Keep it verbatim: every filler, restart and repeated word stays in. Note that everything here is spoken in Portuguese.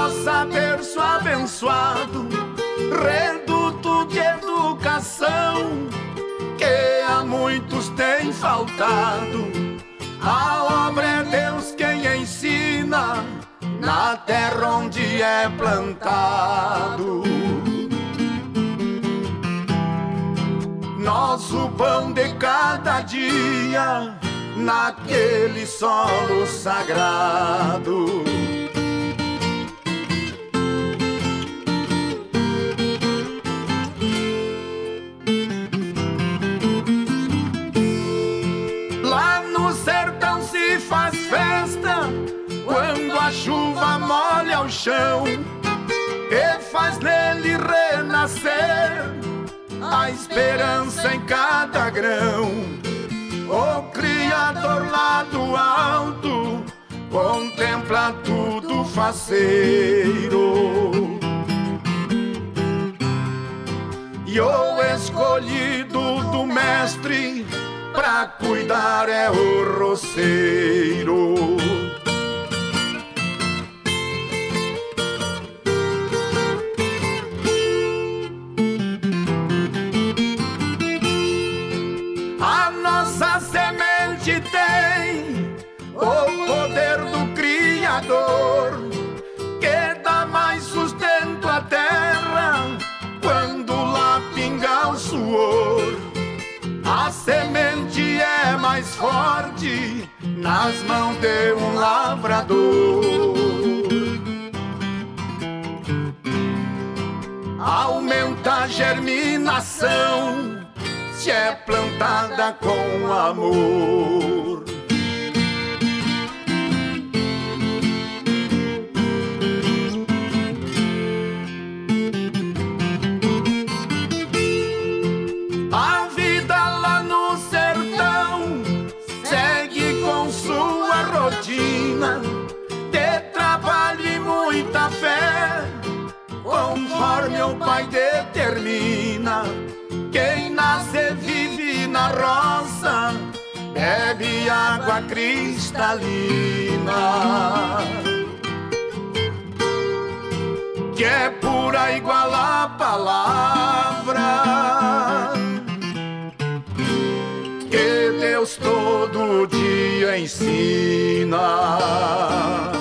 nossa berço abençoado, reduto de educação, que a muitos tem faltado. A obra é Deus quem ensina, na terra onde é plantado. Nosso pão de cada dia, naquele solo sagrado. Lá no sertão se faz festa, quando a chuva molha o chão e faz nele renascer a esperança em cada grão. O Criador lá do alto contempla tudo faceiro, e o escolhido do mestre pra cuidar é o roceiro. A nossa semente tem o poder do Criador, que dá mais sustento à terra quando lá pinga o suor. A semente é mais forte nas mãos de um lavrador. Aumenta a germinação se é plantada com amor. A vida lá no sertão segue com sua rotina de trabalho e muita fé, conforme o Pai determina. Quem nasce vive na roça, bebe água cristalina, que é pura igual a palavra que Deus todo dia ensina.